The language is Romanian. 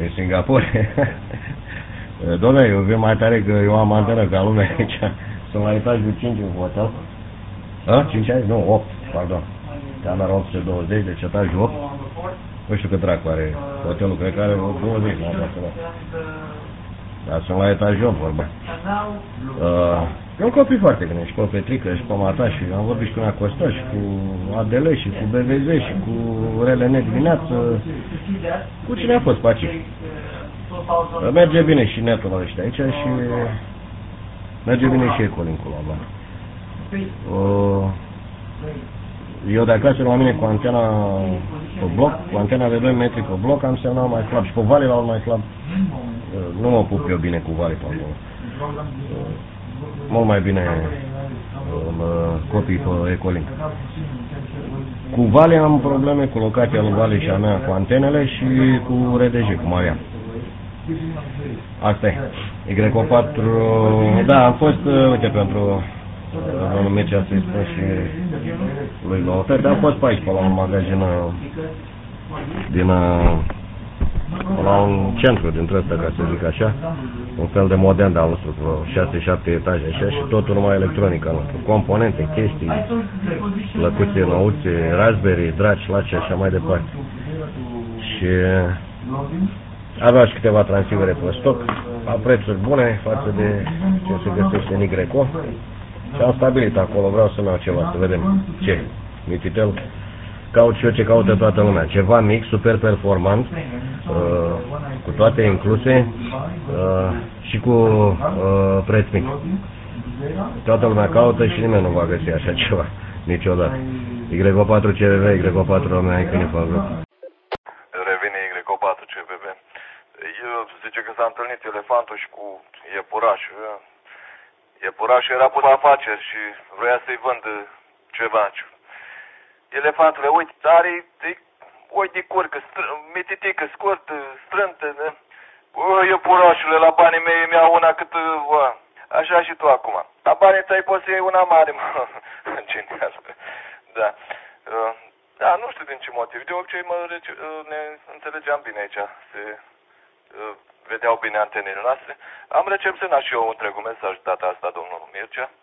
Din Singapore. Doamne, eu vin mai tare că eu am antenă ca lumea aici. Sunt la etajul 5 în hotel. 5 aici? Nu, 8, pardon. Camera 820, deci etajul 8. Nu știu cât dracu are hotelul, cred că are 20, nu așa ceva. Dar sunt la etajul 8, vorba. E un copil foarte bine, și pe Petrică, și pe Mata, și am vorbit și cu Nea Costa, și cu Adele, și cu BVZ, și cu Relene dimineață, cu cine a fost pe aici. Merge bine și netul la ăștia aici și merge bine și Ecolincul la bani. Eu de acasă la mine cu antena pe bloc, cu antena de 2 metri pe bloc, am semnal mai slab și pe Vale la un mai slab. Nu mă pup eu bine cu Vale pe acolo. Mult mai bine copii pe Ecolink. Cu Vale am probleme cu locația lui Vale și a mea cu antenele și cu RDG, cu Marian. Asta e. Y4, da, am fost, uite, pentru domnul Mircea să-i spun și lui la ofertă, am fost pe aici, pe la un magazin la un centru dintre ăsta, ca să zic așa, un fel de modern de-al nostru, 6-7 etaje așa, și totul numai electronică al nostru, componente, chestii, lăcuțe, nouțe, raspberry, draci, laci și așa mai departe. Și avea și câteva transivere pe stoc, la prețuri bune față de ce se găsește în YCO. Și am stabilit acolo, vreau să-mi iau ceva, să vedem ce. Mititel, caut și eu ce caută toată lumea. Ceva mic, super performant, cu toate incluse și cu preț mic. Toată lumea caută și nimeni nu va găsi așa ceva, niciodată. Y4 CVV, Y4 Romeo, ai când e fac. Revine Y4 CVV. Zice că s-a întâlnit elefantul și cu iepurașul. Iepurașul era pus la afaceri și vrea să-i vând ceva. Elefantule, uite, are oi de curcă, mititică, scurtă, strântă. Iepurașule, la banii mei îmi iau una cât... Așa și tu acum. La banii tăi poți să iei una mare, mă. Genial. Da. Da, nu știu din ce motiv. De obicei ne înțelegeam bine aici. Se vedeau bine antenele noastre. Am recepționat și eu întregul mesaj data asta, domnul Mircea.